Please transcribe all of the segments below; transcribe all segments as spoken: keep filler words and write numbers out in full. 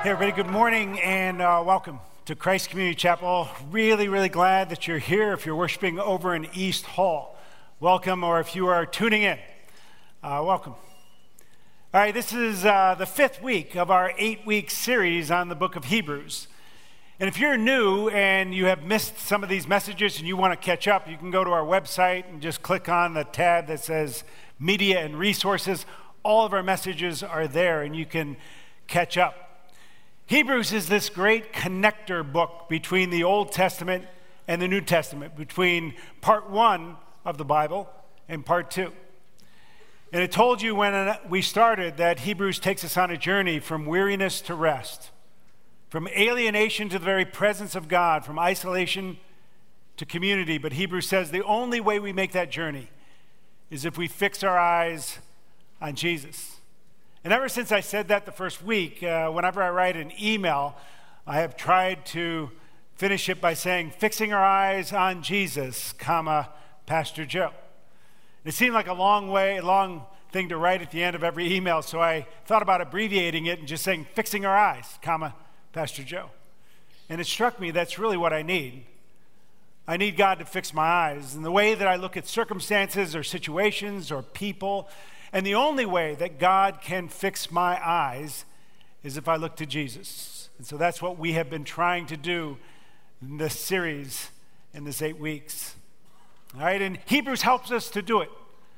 Hey everybody, good morning and uh, welcome to Christ Community Chapel. Really, really glad that you're here. If you're worshiping over in East Hall, welcome, or if you are tuning in, uh, welcome. All right, this is uh, the fifth week of our eight-week series on the book of Hebrews. And if you're new and you have missed some of these messages and you want to catch up, you can go to our website and just click on the tab that says Media and Resources. All of our messages are there and you can catch up. Hebrews is this great connector book between the Old Testament and the New Testament, between part one of the Bible and part two. And it told you when we started that Hebrews takes us on a journey from weariness to rest, from alienation to the very presence of God, from isolation to community. But Hebrews says the only way we make that journey is if we fix our eyes on Jesus. And ever since I said that the first week, uh, whenever I write an email, I have tried to finish it by saying, fixing our eyes on Jesus, comma, Pastor Joe. It seemed like a long way, a long thing to write at the end of every email, so I thought about abbreviating it and just saying, fixing our eyes, comma, Pastor Joe. And it struck me that's really what I need. I need God to fix my eyes. And the way that I look at circumstances or situations or people, and the only way that God can fix my eyes is if I look to Jesus. And so that's what we have been trying to do in this series, in this eight weeks. All right, and Hebrews helps us to do it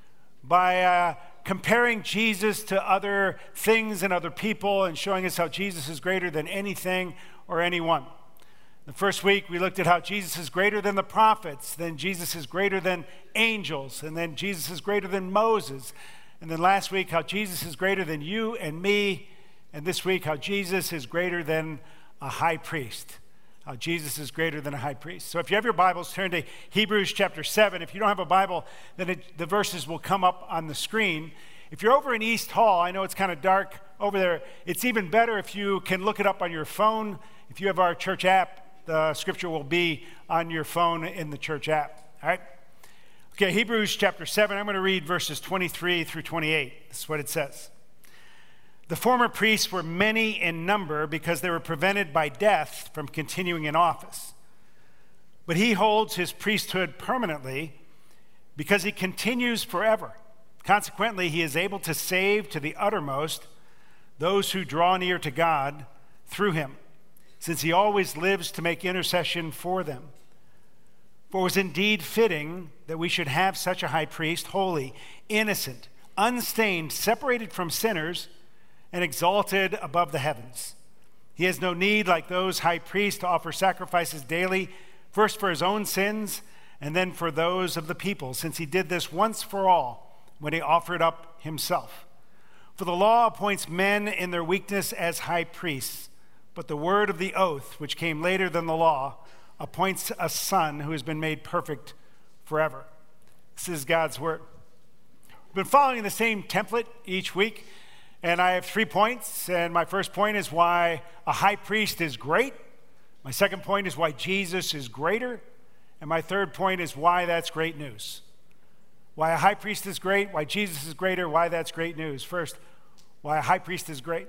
by uh, comparing Jesus to other things and other people and showing us how Jesus is greater than anything or anyone. The first week, we looked at how Jesus is greater than the prophets, then Jesus is greater than angels, and then Jesus is greater than Moses. And then last week, how Jesus is greater than you and me. And this week, how Jesus is greater than a high priest. How Jesus is greater than a high priest. So if you have your Bibles, turn to Hebrews chapter seven. If you don't have a Bible, then it, the verses will come up on the screen. If you're over in East Hall, I know it's kind of dark over there. It's even better if you can look it up on your phone. If you have our church app, the scripture will be on your phone in the church app. All right? Okay, Hebrews chapter seven, I'm going to read verses twenty-three through twenty-eight. This is what it says. The former priests were many in number because they were prevented by death from continuing in office. But he holds his priesthood permanently because he continues forever. Consequently, he is able to save to the uttermost those who draw near to God through him, since he always lives to make intercession for them. For it was indeed fitting that we should have such a high priest, holy, innocent, unstained, separated from sinners, and exalted above the heavens. He has no need, like those high priests, to offer sacrifices daily, first for his own sins, and then for those of the people, since he did this once for all when he offered up himself. For the law appoints men in their weakness as high priests, but the word of the oath, which came later than the law, appoints a son who has been made perfect forever. This is God's word. We've been following the same template each week, and I have three points. And my first point is why a high priest is great. My second point is why Jesus is greater. And my third point is why that's great news. Why a high priest is great, why Jesus is greater, why that's great news. First, why a high priest is great.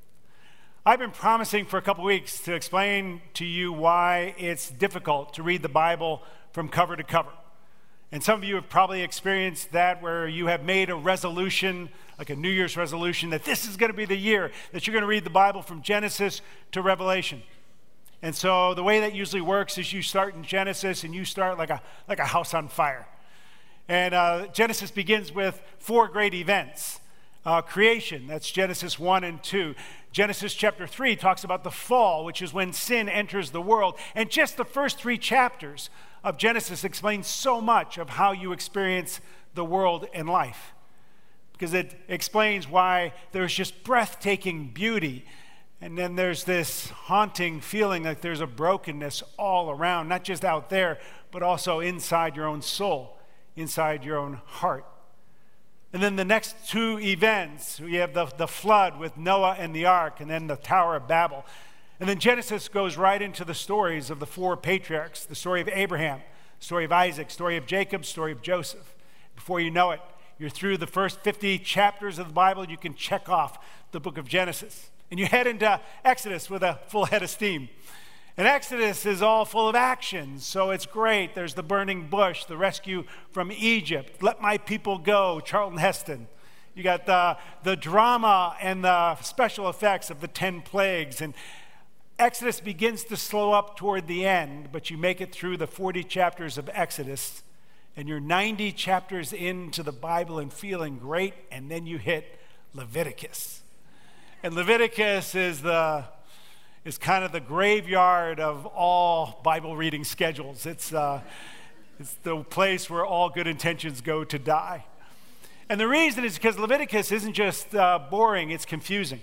I've been promising for a couple weeks to explain to you why it's difficult to read the Bible from cover to cover. And some of you have probably experienced that where you have made a resolution, like a New Year's resolution, that this is going to be the year that you're going to read the Bible from Genesis to Revelation. And so the way that usually works is you start in Genesis and you start like a, like a house on fire. And uh, Genesis begins with four great events. Uh, creation, that's Genesis one and two. Genesis chapter three talks about the fall, which is when sin enters the world. And just the first three chapters of Genesis explain so much of how you experience the world and life. Because it explains why there's just breathtaking beauty. And then there's this haunting feeling like there's a brokenness all around, not just out there, but also inside your own soul, inside your own heart. And then the next two events, we have the, the flood with Noah and the ark, and then the Tower of Babel. And then Genesis goes right into the stories of the four patriarchs, the story of Abraham, the story of Isaac, the story of Jacob, the story of Joseph. Before you know it, you're through the first fifty chapters of the Bible. You can check off the book of Genesis. And you head into Exodus with a full head of steam. And Exodus is all full of action, so it's great. There's the burning bush, the rescue from Egypt, let my people go, Charlton Heston. You got the, the drama and the special effects of the ten plagues. And Exodus begins to slow up toward the end, but you make it through the forty chapters of Exodus, and you're ninety chapters into the Bible and feeling great, and then you hit Leviticus. And Leviticus is the is kind of the graveyard of all Bible reading schedules. It's, uh, it's the place where all good intentions go to die. And the reason is because Leviticus isn't just uh, boring, it's confusing.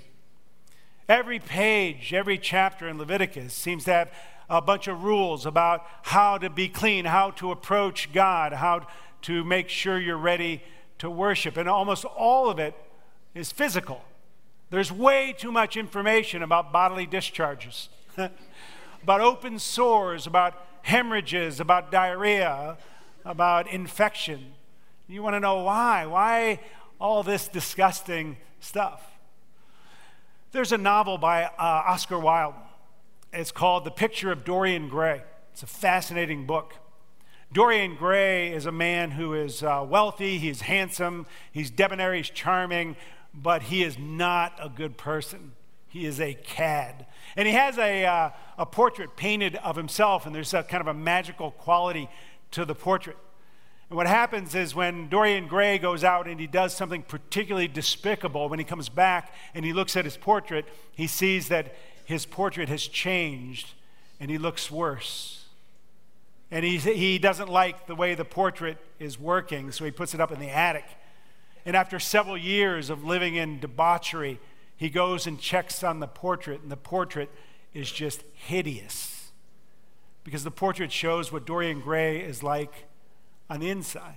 Every page, every chapter in Leviticus seems to have a bunch of rules about how to be clean, how to approach God, how to make sure you're ready to worship. And almost all of it is physical. There's way too much information about bodily discharges, about open sores, about hemorrhages, about diarrhea, about infection. You want to know why? Why all this disgusting stuff? There's a novel by uh, Oscar Wilde. It's called The Picture of Dorian Gray. It's a fascinating book. Dorian Gray is a man who is uh, wealthy, he's handsome, he's debonair, he's charming, but he is not a good person. He is a cad. And he has a, uh, a portrait painted of himself, and there's a kind of a magical quality to the portrait. And what happens is when Dorian Gray goes out and he does something particularly despicable, when he comes back and he looks at his portrait, he sees that his portrait has changed and he looks worse. And he, he doesn't like the way the portrait is working, so he puts it up in the attic. And after several years of living in debauchery, he goes and checks on the portrait, and the portrait is just hideous. Because the portrait shows what Dorian Gray is like on the inside.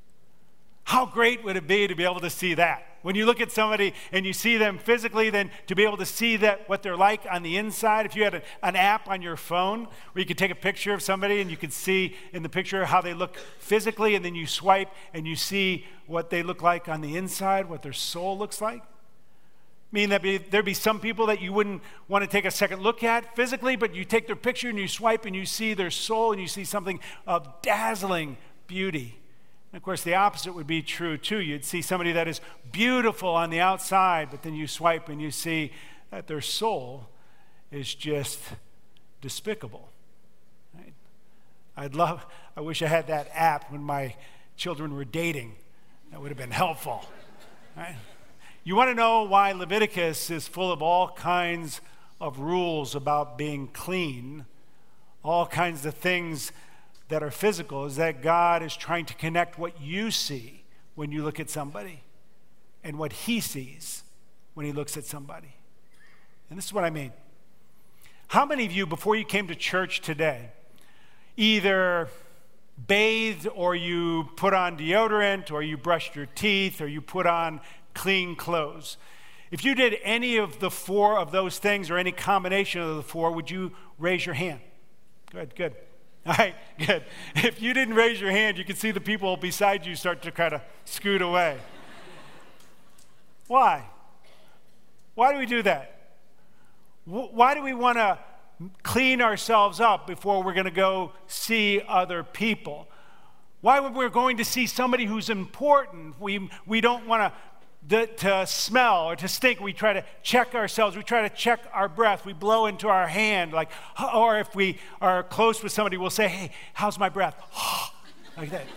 How great would it be to be able to see that? When you look at somebody and you see them physically, then to be able to see that what they're like on the inside. If you had a, an app on your phone where you could take a picture of somebody and you could see in the picture how they look physically, and then you swipe and you see what they look like on the inside, what their soul looks like. I mean, there'd be, there'd be some people that you wouldn't want to take a second look at physically, but you take their picture and you swipe and you see their soul and you see something of dazzling beauty. And of course, the opposite would be true too. You'd see somebody that is beautiful on the outside, but then you swipe and you see that their soul is just despicable. Right? I'd love, I wish I had that app when my children were dating. That would have been helpful. Right? You want to know why Leviticus is full of all kinds of rules about being clean, all kinds of things that are physical, is that God is trying to connect what you see when you look at somebody and what he sees when he looks at somebody. And this is what I mean. How many of you, before you came to church today, either bathed or you put on deodorant or you brushed your teeth or you put on clean clothes? If you did any of the four of those things or any combination of the four, would you raise your hand? Good, good. All right, good. If you didn't raise your hand, you could see the people beside you start to kind of scoot away. Why? Why do we do that? Why do we want to clean ourselves up before we're going to go see other people? Why when we're going to see somebody who's important, we, we don't want to The, to smell or to stink, we try to check ourselves. We try to check our breath. We blow into our hand, like, or if we are close with somebody, we'll say, "Hey, how's my breath?" Like that.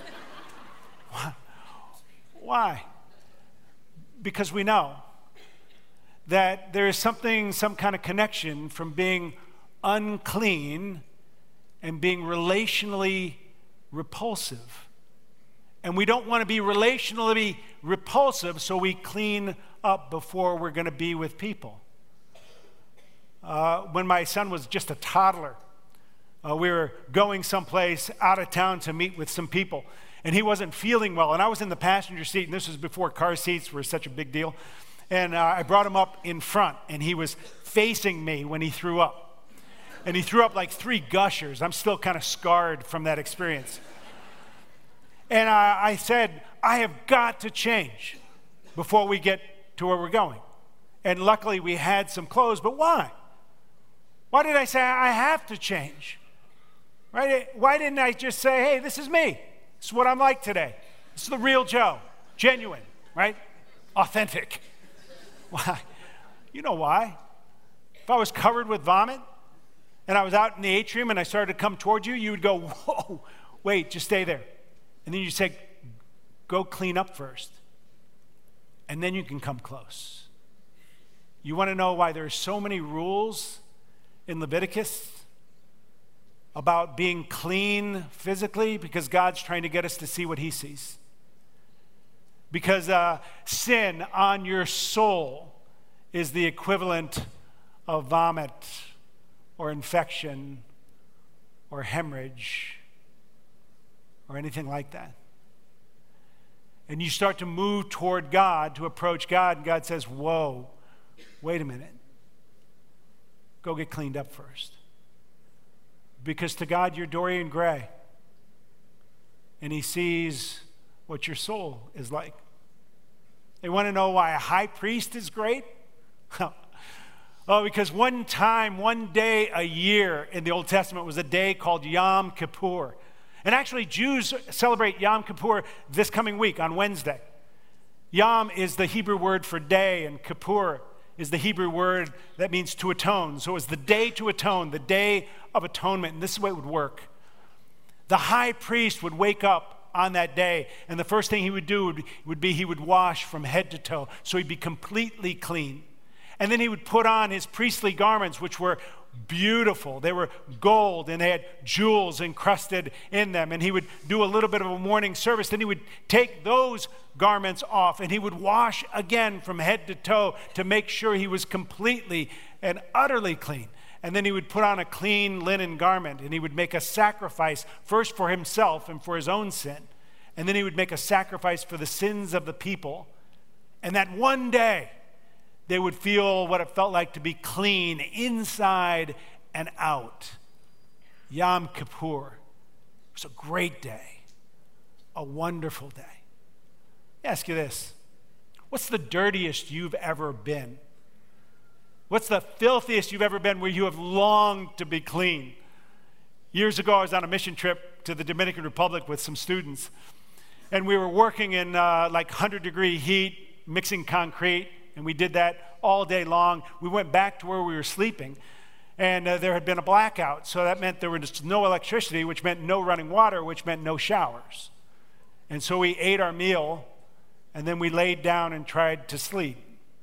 Why? Because we know that there is something, some kind of connection from being unclean and being relationally repulsive. And we don't want to be relationally repulsive, so we clean up before we're going to be with people. Uh, when my son was just a toddler, uh, we were going someplace out of town to meet with some people, and he wasn't feeling well. And I was in the passenger seat, and this was before car seats were such a big deal. And uh, I brought him up in front, and he was facing me when he threw up. And he threw up like three gushers. I'm still kind of scarred from that experience. And I, I said, I have got to change before we get to where we're going. And luckily we had some clothes, but why? Why did I say I have to change? Right? Why didn't I just say, hey, this is me. This is what I'm like today. This is the real Joe. Genuine, right? Authentic. Why? You know why? If I was covered with vomit and I was out in the atrium and I started to come toward you, you would go, whoa, wait, just stay there. And then you say, go clean up first. And then you can come close. You want to know why there's so many rules in Leviticus about being clean physically? Because God's trying to get us to see what he sees. Because uh, sin on your soul is the equivalent of vomit or infection or hemorrhage or anything like that. And you start to move toward God, to approach God, and God says, whoa, wait a minute. Go get cleaned up first. Because to God, you're Dorian Gray. And he sees what your soul is like. They want to know why a high priest is great? Oh, because one time, one day a year in the Old Testament was a day called Yom Kippur. And actually, Jews celebrate Yom Kippur this coming week on Wednesday. Yom is the Hebrew word for day, and Kippur is the Hebrew word that means to atone. So it was the day to atone, the day of atonement. And this is the way it would work. The high priest would wake up on that day, and the first thing he would do would, would be he would wash from head to toe, so he'd be completely clean. And then he would put on his priestly garments, which were beautiful. They were gold, and they had jewels encrusted in them. And he would do a little bit of a morning service. Then he would take those garments off, and he would wash again from head to toe to make sure he was completely and utterly clean. And then he would put on a clean linen garment, and he would make a sacrifice first for himself and for his own sin. And then he would make a sacrifice for the sins of the people. And that one day, they would feel what it felt like to be clean inside and out. Yom Kippur was a great day, a wonderful day. Let me ask you this. What's the dirtiest you've ever been? What's the filthiest you've ever been where you have longed to be clean? Years ago, I was on a mission trip to the Dominican Republic with some students, and we were working in uh, like one hundred degree heat, mixing concrete. And we did that all day long. We went back to where we were sleeping, and uh, there had been a blackout. So that meant there was no electricity, which meant no running water, which meant no showers. And so we ate our meal, and then we laid down and tried to sleep.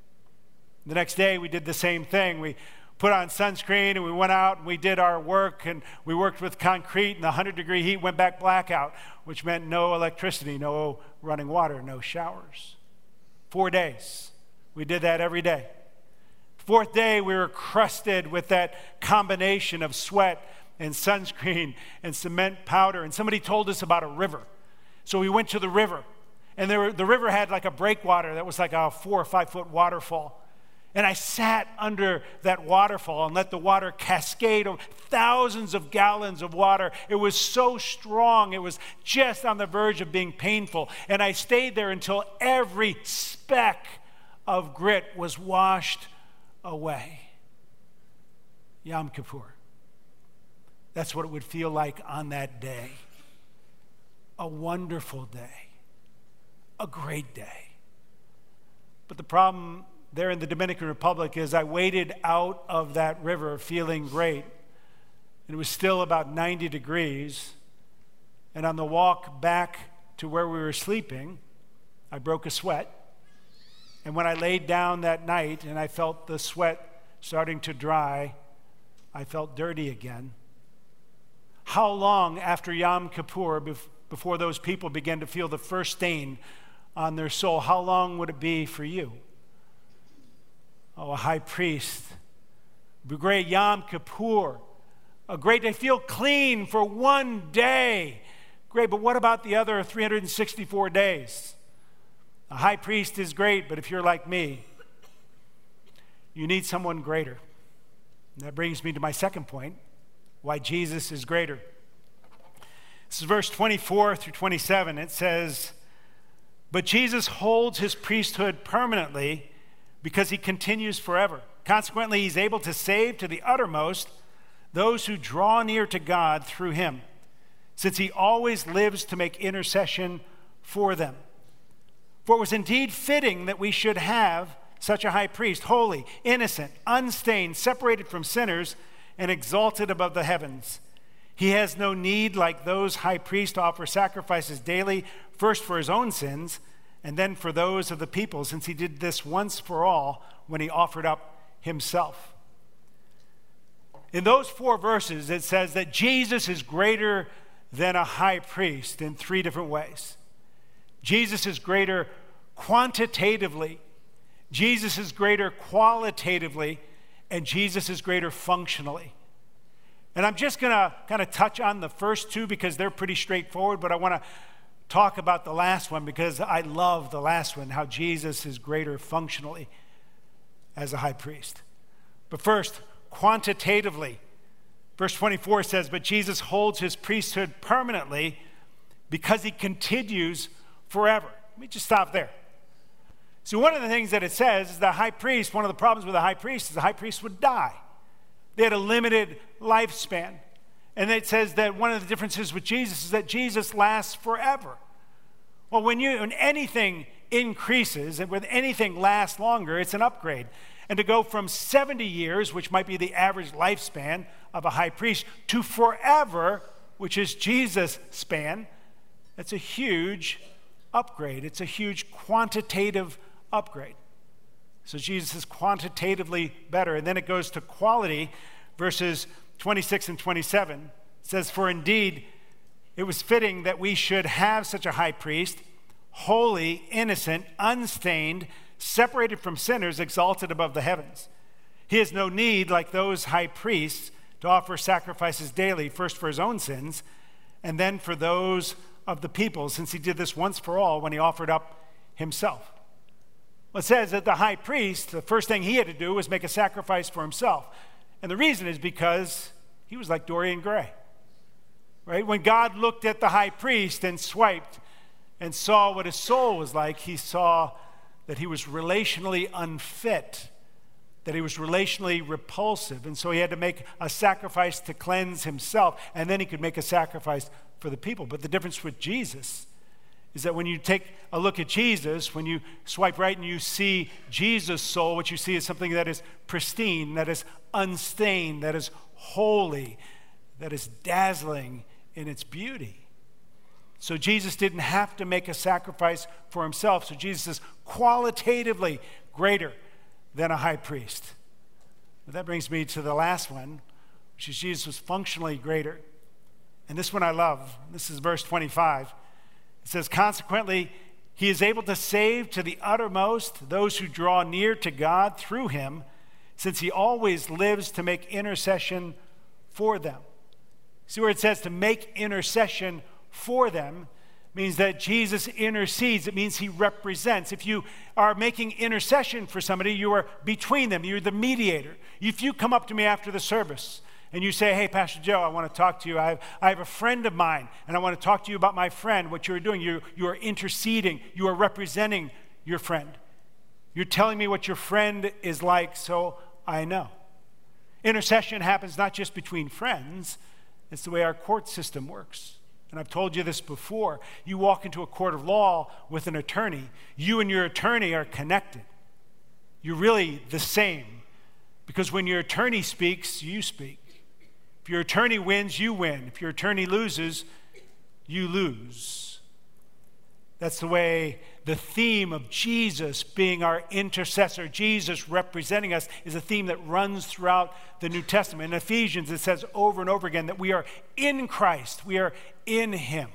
The next day, we did the same thing. We put on sunscreen, and we went out, and we did our work, and we worked with concrete, and the one hundred degree heat went back blackout, which meant no electricity, no running water, no showers. Four days. We did that every day. Fourth day, we were crusted with that combination of sweat and sunscreen and cement powder. And somebody told us about a river. So we went to the river. And there were, the river had like a breakwater that was like a four or five foot waterfall. And I sat under that waterfall and let the water cascade over thousands of gallons of water. It was so strong. It was just on the verge of being painful. And I stayed there until every speck of grit was washed away. Yom Kippur. That's what it would feel like on that day. A wonderful day. A great day. But the problem there in the Dominican Republic is I waded out of that river feeling great. And it was still about ninety degrees. And on the walk back to where we were sleeping, I broke a sweat. And when I laid down that night and I felt the sweat starting to dry, I felt dirty again. How long after Yom Kippur before those people began to feel the first stain on their soul? How long would it be for you? Oh, a high priest. The great Yom Kippur. A great day. Feel clean for one day. Great, but what about the other three hundred sixty-four days? A high priest is great, but if you're like me, you need someone greater. And that brings me to my second point, why Jesus is greater. This is verse twenty-four through twenty-seven. It says, "But Jesus holds his priesthood permanently because he continues forever. Consequently, he's able to save to the uttermost those who draw near to God through him, since he always lives to make intercession for them. For it was indeed fitting that we should have such a high priest, holy, innocent, unstained, separated from sinners, and exalted above the heavens. He has no need, like those high priests, to offer sacrifices daily, first for his own sins, and then for those of the people, since he did this once for all when he offered up himself. In those four verses, it says that Jesus is greater than a high priest in three different ways. Jesus is greater quantitatively, Jesus is greater qualitatively, and Jesus is greater functionally. And I'm just going to kind of touch on the first two because they're pretty straightforward, but I want to talk about the last one because I love the last one, how Jesus is greater functionally as a high priest. But first, quantitatively, verse twenty-four says, but Jesus holds his priesthood permanently because he continues forever. Let me just stop there. So one of the things that it says is the high priest, one of the problems with the high priest is the high priest would die. They had a limited lifespan. And it says that one of the differences with Jesus is that Jesus lasts forever. Well, when, you, when anything increases and when anything lasts longer, it's an upgrade. And to go from seventy years, which might be the average lifespan of a high priest, to forever, which is Jesus' span, that's a huge upgrade. It's a huge quantitative upgrade. So Jesus is quantitatively better. And then it goes to quality, verses twenty-six and twenty-seven. It says, for indeed, it was fitting that we should have such a high priest, holy, innocent, unstained, separated from sinners, exalted above the heavens. He has no need, like those high priests, to offer sacrifices daily, first for his own sins, and then for those of the people, since he did this once for all when he offered up himself. Well, it says that the high priest, the first thing he had to do was make a sacrifice for himself. And the reason is because he was like Dorian Gray, right? When God looked at the high priest and swiped and saw what his soul was like, he saw that he was relationally unfit, that he was relationally repulsive. And so he had to make a sacrifice to cleanse himself, and then he could make a sacrifice for the people. But the difference with Jesus is that when you take a look at Jesus, when you swipe right and you see Jesus' soul, what you see is something that is pristine, that is unstained, that is holy, that is dazzling in its beauty. So Jesus didn't have to make a sacrifice for himself. So Jesus is qualitatively greater than a high priest. But that brings me to the last one, which is Jesus was functionally greater. And this one I love. This is verse twenty-five. It says, consequently, he is able to save to the uttermost those who draw near to God through him, since he always lives to make intercession for them. See where it says to make intercession for them means that Jesus intercedes. It means he represents. If you are making intercession for somebody, you are between them. You're the mediator. If you come up to me after the service and you say, hey, Pastor Joe, I want to talk to you. I have, I have a friend of mine, and I want to talk to you about my friend, what you're doing. You, you are interceding. You are representing your friend. You're telling me what your friend is like, so I know. Intercession happens not just between friends. It's the way our court system works. And I've told you this before. You walk into a court of law with an attorney. You and your attorney are connected. You're really the same. Because when your attorney speaks, you speak. If your attorney wins, you win. If your attorney loses, you lose. That's the way the theme of Jesus being our intercessor, Jesus representing us, is a theme that runs throughout the New Testament. In Ephesians, it says over and over again that we are in Christ. We are in him.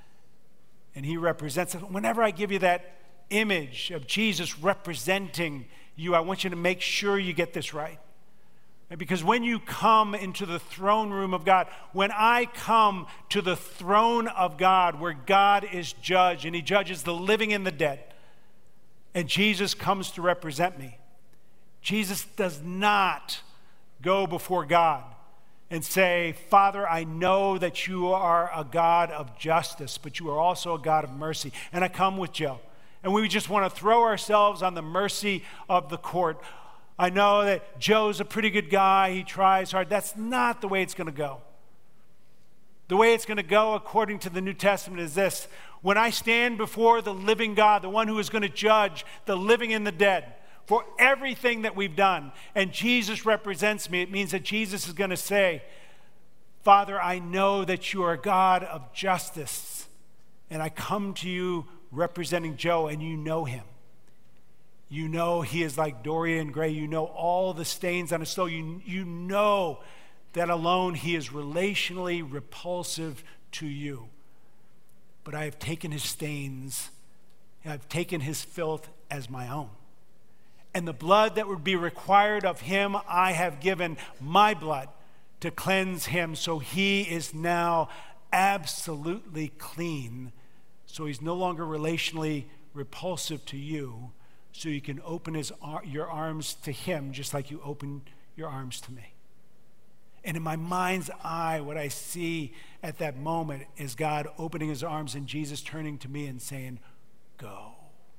And he represents us. Whenever I give you that image of Jesus representing you, I want you to make sure you get this right. Because when you come into the throne room of God, when I come to the throne of God where God is judge and he judges the living and the dead, and Jesus comes to represent me, Jesus does not go before God and say, Father, I know that you are a God of justice, but you are also a God of mercy. And I come with Joe, And we just want to throw ourselves on the mercy of the court. I know that Joe's a pretty good guy. He tries hard. That's not the way it's going to go. The way it's going to go, according to the New Testament, is this. When I stand before the living God, the one who is going to judge the living and the dead for everything that we've done, and Jesus represents me, it means that Jesus is going to say, Father, I know that you are a God of justice, and I come to you representing Joe, and you know him. You know he is like Dorian Gray. You know all the stains on his soul. You, you know that alone he is relationally repulsive to you. But I have taken his stains, I've taken his filth as my own. And the blood that would be required of him, I have given my blood to cleanse him, so he is now absolutely clean. So he's no longer relationally repulsive to you, so you can open his your arms to him just like you open your arms to me. And in my mind's eye, what I see at that moment is God opening his arms and Jesus turning to me and saying, go.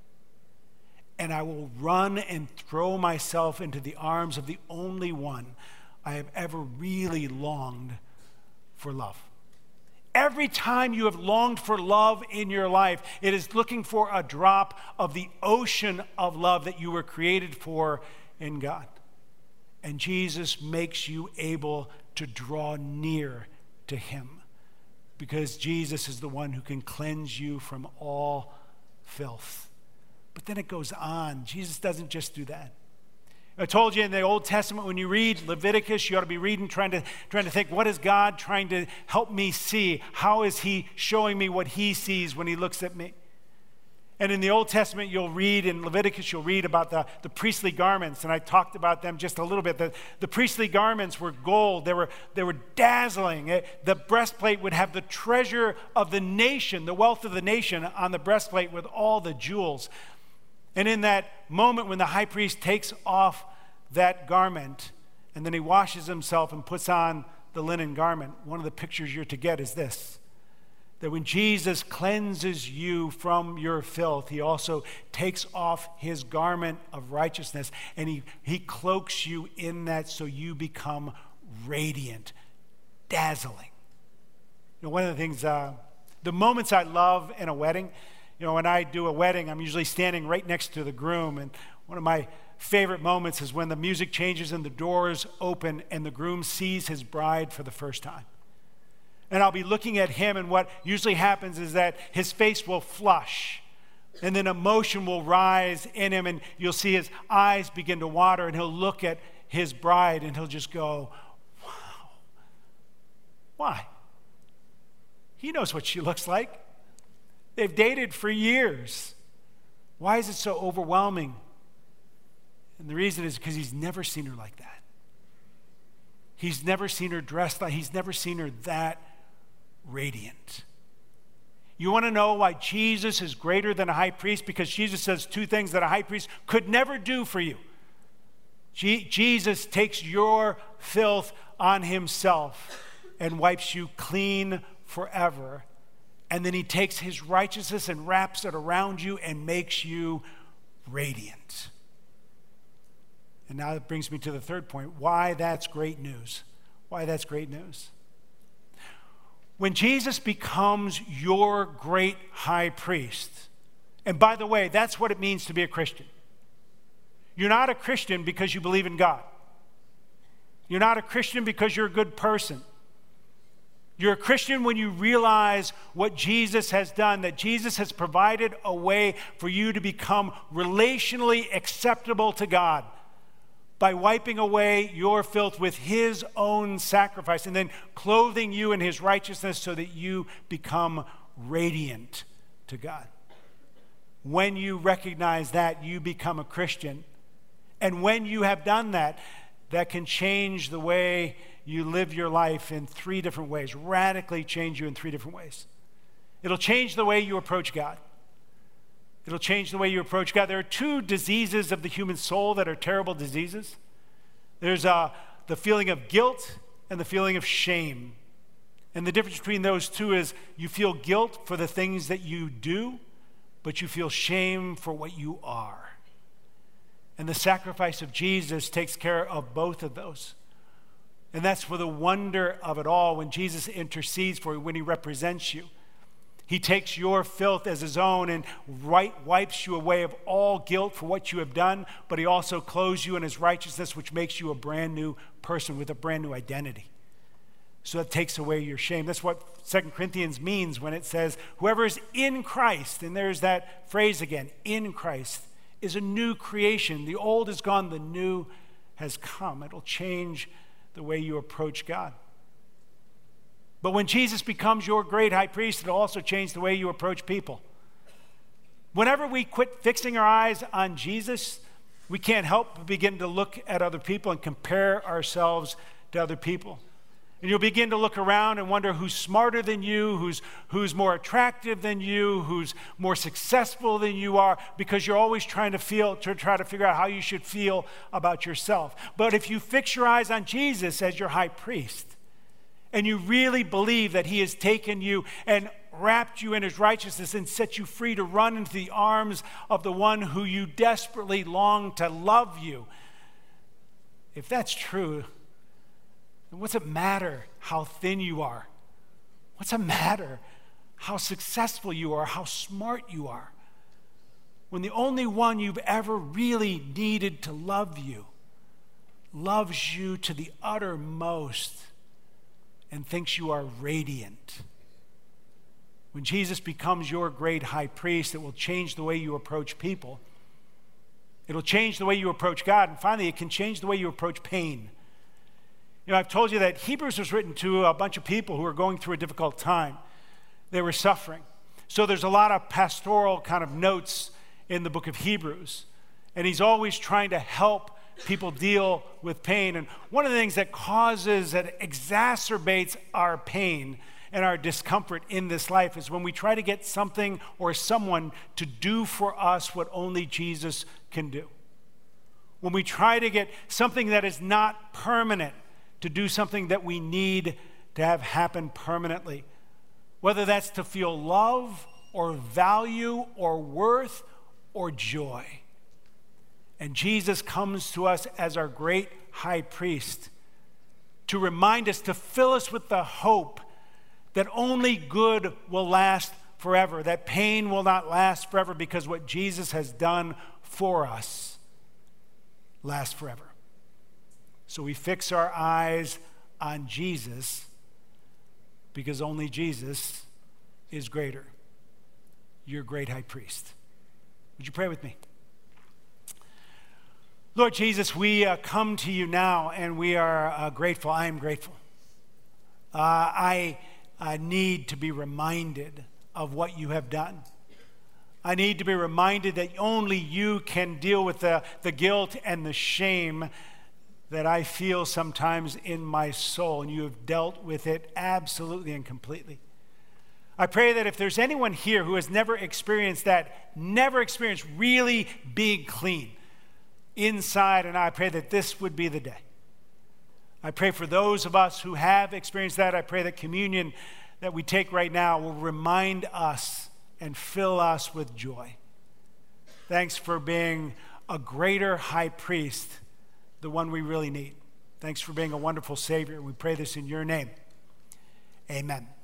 And I will run and throw myself into the arms of the only one I have ever really longed for love. Every time you have longed for love in your life, it is looking for a drop of the ocean of love that you were created for in God. And Jesus makes you able to draw near to him, because Jesus is the one who can cleanse you from all filth. But then it goes on. Jesus doesn't just do that. I told you in the Old Testament, when you read Leviticus, you ought to be reading, trying to, trying to think, what is God trying to help me see? How is he showing me what he sees when he looks at me? And in the Old Testament, you'll read, in Leviticus, you'll read about the, the priestly garments, and I talked about them just a little bit. The, the priestly garments were gold. They were, they were dazzling. It, the breastplate would have the treasure of the nation, the wealth of the nation on the breastplate with all the jewels. And in that moment when the high priest takes off that garment and then he washes himself and puts on the linen garment, one of the pictures you're to get is this, that when Jesus cleanses you from your filth, he also takes off his garment of righteousness and he, he cloaks you in that so you become radiant, dazzling. You know, one of the things, uh, the moments I love in a wedding, you know, when I do a wedding, I'm usually standing right next to the groom, and one of my favorite moments is when the music changes and the doors open and the groom sees his bride for the first time. And I'll be looking at him, and what usually happens is that his face will flush, and then emotion will rise in him, and you'll see his eyes begin to water, and he'll look at his bride, and he'll just go, wow. Why? He knows what she looks like. They've dated for years. Why is it so overwhelming? And the reason is because he's never seen her like that. He's never seen her dressed like, he's never seen her that radiant. You want to know why Jesus is greater than a high priest? Because Jesus says two things that a high priest could never do for you. Je- Jesus takes your filth on himself and wipes you clean forever. And then he takes his righteousness and wraps it around you and makes you radiant. And now that brings me to the third point, why that's great news. Why that's great news. When Jesus becomes your great high priest, and by the way, that's what it means to be a Christian. You're not a Christian because you believe in God. You're not a Christian because you're a good person. You're a Christian when you realize what Jesus has done, that Jesus has provided a way for you to become relationally acceptable to God by wiping away your filth with his own sacrifice and then clothing you in his righteousness so that you become radiant to God. When you recognize that, you become a Christian. And when you have done that, that can change the way you live your life in three different ways, radically change you in three different ways. It'll change the way you approach God. It'll change the way you approach God. There are two diseases of the human soul that are terrible diseases. There's uh, the feeling of guilt and the feeling of shame. And the difference between those two is you feel guilt for the things that you do, but you feel shame for what you are. And the sacrifice of Jesus takes care of both of those. And that's for the wonder of it all when Jesus intercedes for you, when he represents you. He takes your filth as his own and right, wipes you away of all guilt for what you have done, but he also clothes you in his righteousness, which makes you a brand new person with a brand new identity. So that takes away your shame. That's what Second Corinthians means when it says, whoever is in Christ, and there's that phrase again, in Christ, is a new creation. The old is gone, the new has come. It'll change the way you approach God. But when Jesus becomes your great high priest, it'll also change the way you approach people. Whenever we quit fixing our eyes on Jesus, we can't help but begin to look at other people and compare ourselves to other people. And you'll begin to look around and wonder who's smarter than you, who's, who's more attractive than you, who's more successful than you are, because you're always trying to feel, to try to figure out how you should feel about yourself. But if you fix your eyes on Jesus as your high priest, and you really believe that he has taken you and wrapped you in his righteousness and set you free to run into the arms of the one who you desperately long to love you, if that's true, then what's it matter how thin you are? What's it matter how successful you are, how smart you are, when the only one you've ever really needed to love you loves you to the uttermost and thinks you are radiant? When Jesus becomes your great high priest, it will change the way you approach people. It'll change the way you approach God. And finally, it can change the way you approach pain. You know, I've told you that Hebrews was written to a bunch of people who were going through a difficult time. They were suffering. So there's a lot of pastoral kind of notes in the book of Hebrews. And he's always trying to help people deal with pain. And one of the things that causes, that exacerbates our pain and our discomfort in this life is when we try to get something or someone to do for us what only Jesus can do. When we try to get something that is not permanent to do something that we need to have happen permanently. Whether that's to feel love or value or worth or joy. And Jesus comes to us as our great high priest to remind us, to fill us with the hope that only good will last forever, that pain will not last forever, because what Jesus has done for us lasts forever. So we fix our eyes on Jesus because only Jesus is greater. Your great high priest. Would you pray with me? Lord Jesus, we uh, come to you now and we are uh, grateful. I am grateful. Uh, I uh, need to be reminded of what you have done. I need to be reminded that only you can deal with the, the guilt and the shame that I feel sometimes in my soul, and you have dealt with it absolutely and completely. I pray that if there's anyone here who has never experienced that, never experienced really being clean inside, and I pray that this would be the day. I pray for those of us who have experienced that. I pray that communion that we take right now will remind us and fill us with joy. Thanks for being a greater high priest, the one we really need. Thanks for being a wonderful Savior. We pray this in your name. Amen.